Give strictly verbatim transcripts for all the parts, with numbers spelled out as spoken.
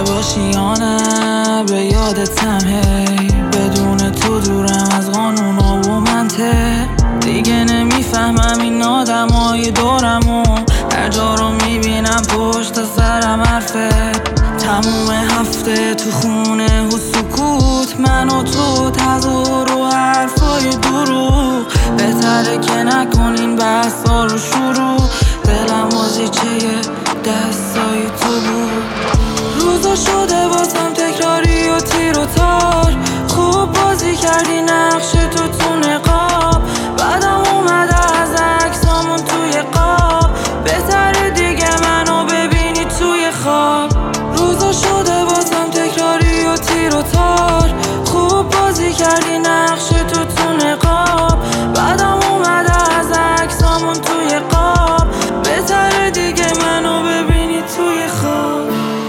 باشی یا نه به یادتم هی بدون تو دورم از قانونا و منطق دیگه نمیفهمم این آدمای دورمو هر جا رو میبینم پشت سرم حرفه تموم هفته تو خونه و سکوت من و تو تظاهر و حرفای دروغ بهتره که نکنین بحثا رو شروع دلم بازیچه دستای تو بود روزا شده واسم تکراری و تیر و تار خوب بازی کردی نقش تو تو نقاب بعدم اومده از عکسامون توی قاب بهتره دیگه منو ببینی توی خواب روزا شده واسم تکراری و تیر و تار خوب بازی کردی نقش تو تو نقاب بعدم اومده از عکسامون توی قاب بهتره دیگه منو ببینی توی خواب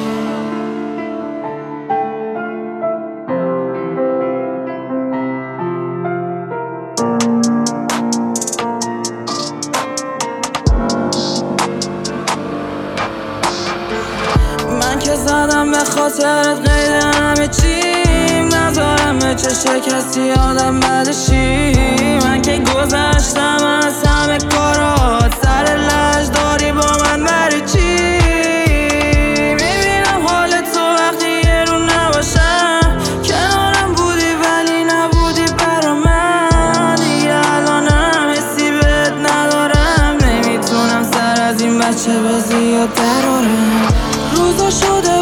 من که زدم به خاطرت قید همه چیم نذارم به چه کسی آدم بدشی من که گذشتم از همه کارات سر لج داری با من بری چی میبینم حال تو وقتی یه رو نباشم کنارم بودی ولی نبودی برا من دیگه الانم حسی بهت ندارم نمیتونم سر از این بچه به زیاد درارم روزا شده